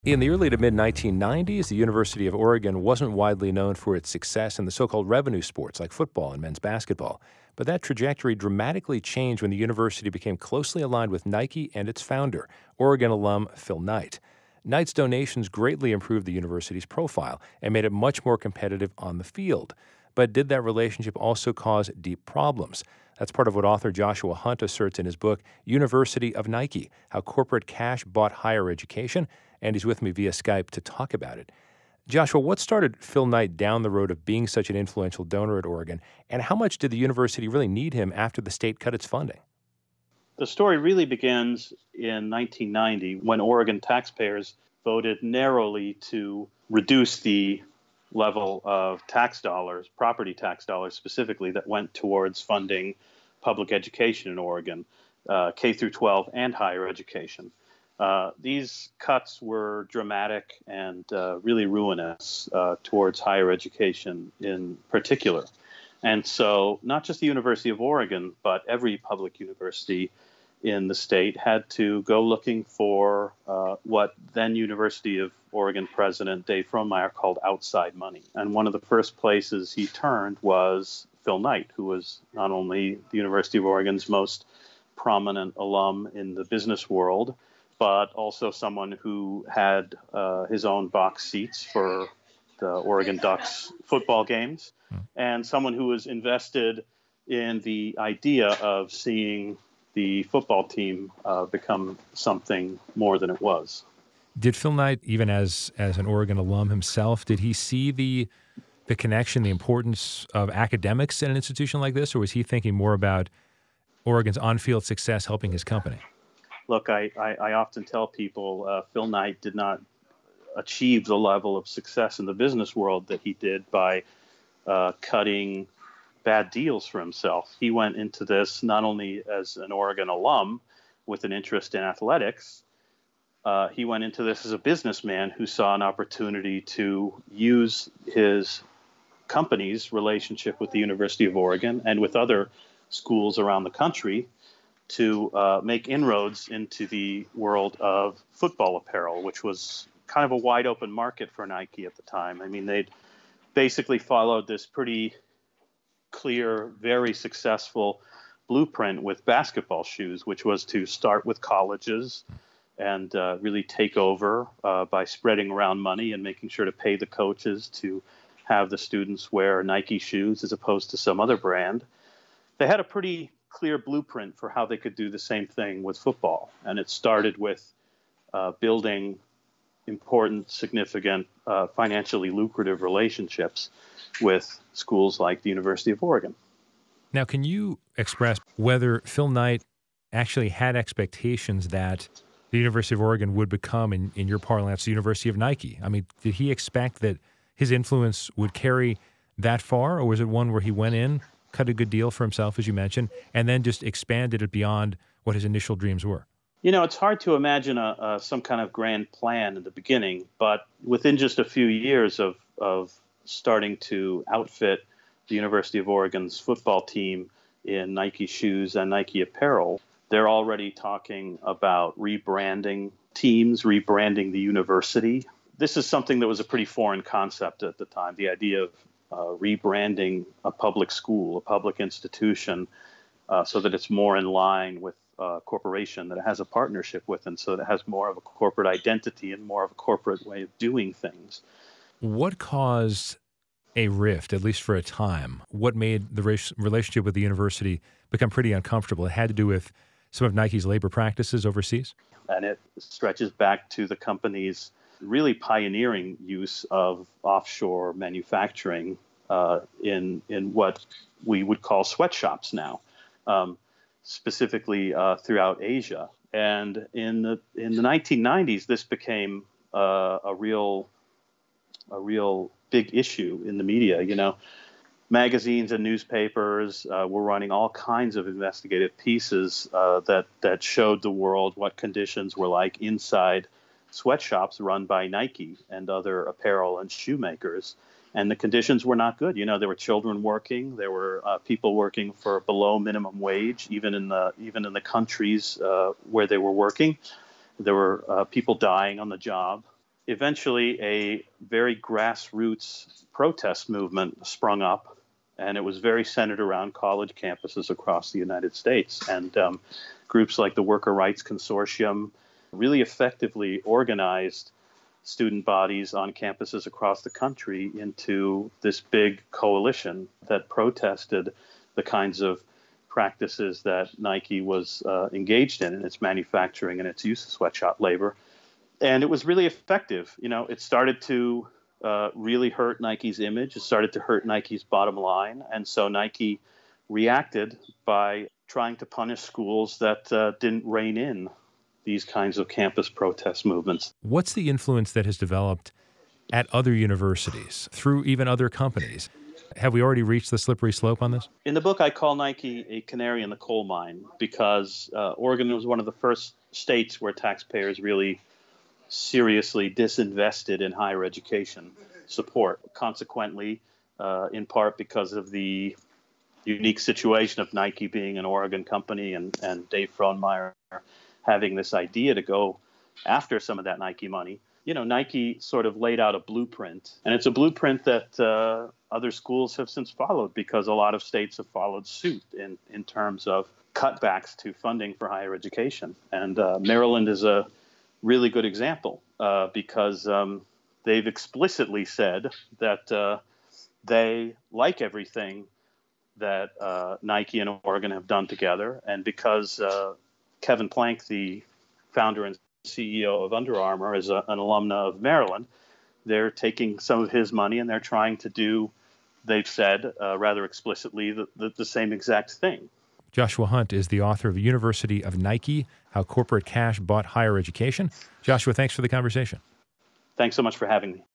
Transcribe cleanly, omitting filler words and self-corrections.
In the early to mid 1990s, the University of Oregon wasn't widely known for its success in the so-called revenue sports like football and men's basketball. But that trajectory dramatically changed when the university became closely aligned with Nike and its founder, Oregon alum Phil Knight. Knight's donations greatly improved the university's profile and made it much more competitive on the field. But did that relationship also cause deep problems? That's part of what author Joshua Hunt asserts in his book, University of Nike: How Corporate Cash Bought Higher Education, and he's with me via Skype to talk about it. Joshua, what started Phil Knight down the road of being such an influential donor at Oregon, and how much did the university really need him after the state cut its funding? The story really begins in 1990 when Oregon taxpayers voted narrowly to reduce the level of tax dollars, property tax dollars specifically, that went towards funding public education in Oregon, K through 12 and higher education. These cuts were dramatic and really ruinous towards higher education in particular. And so not just the University of Oregon, but every public university in the state had to go looking for what then University of Oregon President Dave Frohnmayer called outside money. And one of the first places he turned was Phil Knight, who was not only the University of Oregon's most prominent alum in the business world, but also someone who had his own box seats for the Oregon Ducks football games, and someone who was invested in the idea of seeing the football team become something more than it was. Did Phil Knight, even as an Oregon alum himself, did he see the connection, the importance of academics at an institution like this, or was he thinking more about Oregon's on-field success helping his company? Look, I often tell people Phil Knight did not achieve the level of success in the business world that he did by cutting bad deals for himself. He went into this not only as an Oregon alum with an interest in athletics, he went into this as a businessman who saw an opportunity to use his company's relationship with the University of Oregon and with other schools around the country to make inroads into the world of football apparel, which was kind of a wide open market for Nike at the time. I mean, they'd basically followed this pretty clear, very successful blueprint with basketball shoes, which was to start with colleges and really take over by spreading around money and making sure to pay the coaches to have the students wear Nike shoes as opposed to some other brand. They had a pretty clear blueprint for how they could do the same thing with football. And it started with building important, significant, financially lucrative relationships with schools like the University of Oregon. Now, can you express whether Phil Knight actually had expectations that the University of Oregon would become, in your parlance, the University of Nike? I mean, did he expect that his influence would carry that far, or was it one where he went in, cut a good deal for himself, as you mentioned, and then just expanded it beyond what his initial dreams were? You know, it's hard to imagine some kind of grand plan in the beginning, but within just a few years of starting to outfit the University of Oregon's football team in Nike shoes and Nike apparel, they're already talking about rebranding teams, rebranding the university. This is something that was a pretty foreign concept at the time, the idea of rebranding a public school, a public institution, so that it's more in line with a corporation that it has a partnership with, and so that it has more of a corporate identity and more of a corporate way of doing things. What caused a rift, at least for a time? What made the relationship with the university become pretty uncomfortable? It had to do with some of Nike's labor practices overseas? And it stretches back to the company's really pioneering use of offshore manufacturing in what we would call sweatshops now, specifically throughout Asia. And in the 1990s, this became a real big issue in the media. You know, magazines and newspapers were running all kinds of investigative pieces that showed the world what conditions were like inside sweatshops run by Nike and other apparel and shoe makers. And the conditions were not good. You know, there were children working. There were people working for below minimum wage, even in the countries where they were working. There were people dying on the job. eventually a very grassroots protest movement sprung up, and it was very centered around college campuses across the United States. And groups like the Worker Rights Consortium really effectively organized student bodies on campuses across the country into this big coalition that protested the kinds of practices that Nike was engaged in its manufacturing and its use of sweatshop labor. And it was really effective. It started to really hurt Nike's image. It started to hurt Nike's bottom line. And so Nike reacted by trying to punish schools that didn't rein in these kinds of campus protest movements. What's the influence that has developed at other universities, through even other companies? Have we already reached the slippery slope on this? In the book, I call Nike a canary in the coal mine because Oregon was one of the first states where taxpayers really seriously disinvested in higher education support. Consequently, in part because of the unique situation of Nike being an Oregon company and Dave Frohnmeyer having this idea to go after some of that Nike money, Nike sort of laid out a blueprint. And it's a blueprint that other schools have since followed because a lot of states have followed suit in terms of cutbacks to funding for higher education. And Maryland is a really good example because they've explicitly said that they like everything that Nike and Oregon have done together. And because Kevin Plank, the founder and CEO of Under Armour, is an alumna of Maryland, they're taking some of his money and they're trying to do, they've said rather explicitly, the same exact thing. Joshua Hunt is the author of University of Nike, How Corporate Cash Bought Higher Education. Joshua, thanks for the conversation. Thanks so much for having me.